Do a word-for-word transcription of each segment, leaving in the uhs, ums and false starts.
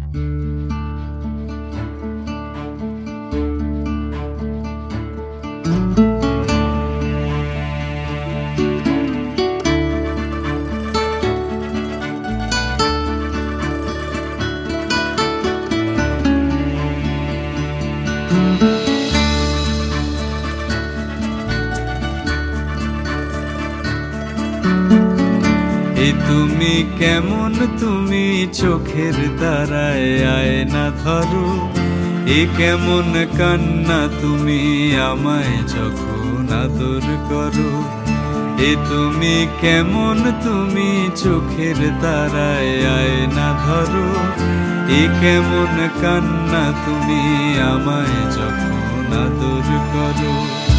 এ তুমি কেমন, তুমি চোখের তারায় আয়না ধরো। এ কেমন কান্না তুমি আমায় যখন আদর করো। এ তুমি কেমন, তুমি চোখের তারায় আয়না ধরো। এ কেমন কান্না তুমি আমায় যখন আদর করো।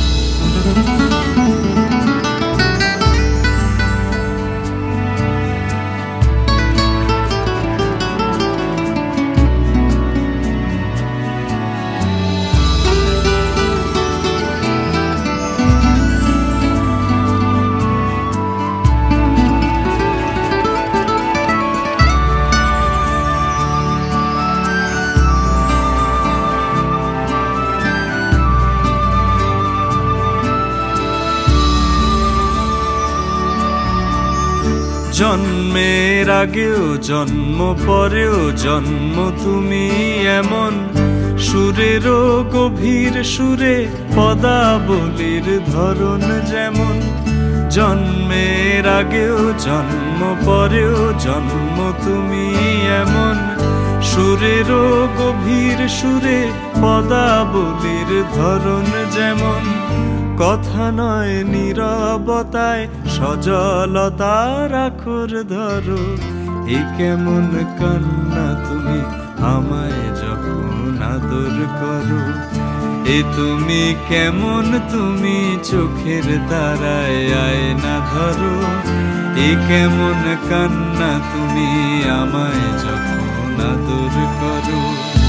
জন্মের আগেও জন্ম পরেও জন্ম তুমি এমন, সুরেরও গভীর সুরে পদাবলীর ধরন যেমন। জন্মের আগেও জন্ম পরেও জন্ম তুমি এমন, সুরেরও গভীর সুরে পদাবলীর ধরন যেমন। কথা নয় নীরবতায় সজলতার আখর ধরো। এ কেমন কান্না তুমি আমায় যখন আদর করো। এ তুমি কেমন, তুমি চোখের তারায় আয়না ধরো। এ কেমন কান্না তুমি আমায় যখন আদর করো।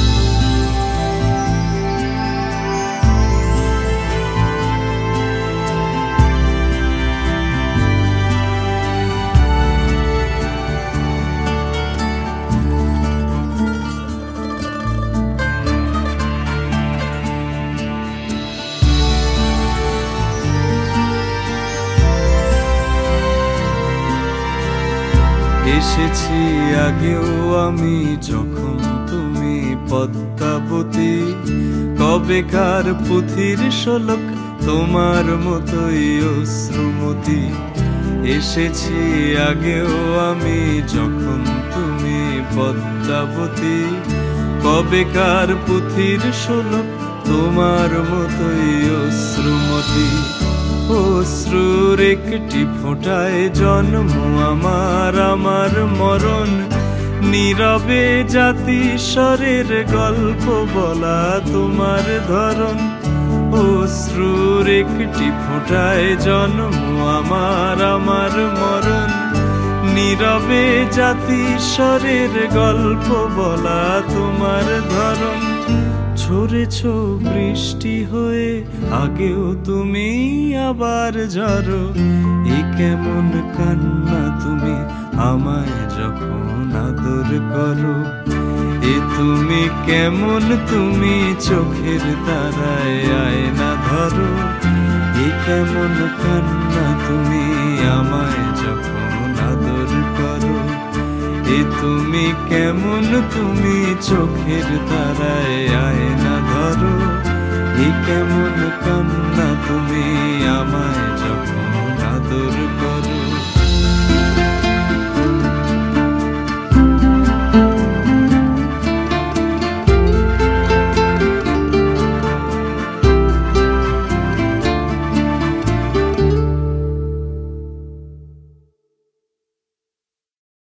এসেছি আগেও আমি যখন তুমি পদ্মাবতী। কবেকার পুথির শোলক তোমার মতোই অশ্রুমতি। এসেছি আগেও আমি যখন তুমি পদ্মাবতী। কবেকার পুথির শোলক তোমার মতোই অশ্রুমতি। অশ্রুর একটি ফোঁটায় জন্ম আমার, আমার মরণ। নীরবে জাতিস্বরের গল্প বলা তোমার ধরন। অশ্রুর একটি ফোঁটায় জন্ম আমার, আমার মরণ। নীরবে জাতিস্বরের গল্প বলা তোমার ধরন। ঝরেছ বৃষ্টি হয়ে আগেও তুমি আবার ঝরো। এ কেমন কান্না তুমি আমায় যখন আদর করো। এ তুমি কেমন, তুমি চোখের তারায় আয়না ধরো। এ কেমন কান্না তুমি আমায় যখন আদর করো। এ তুমি কেমন, তুমি চোখের তারায় আয়না ধরো। এ কেমন কান্না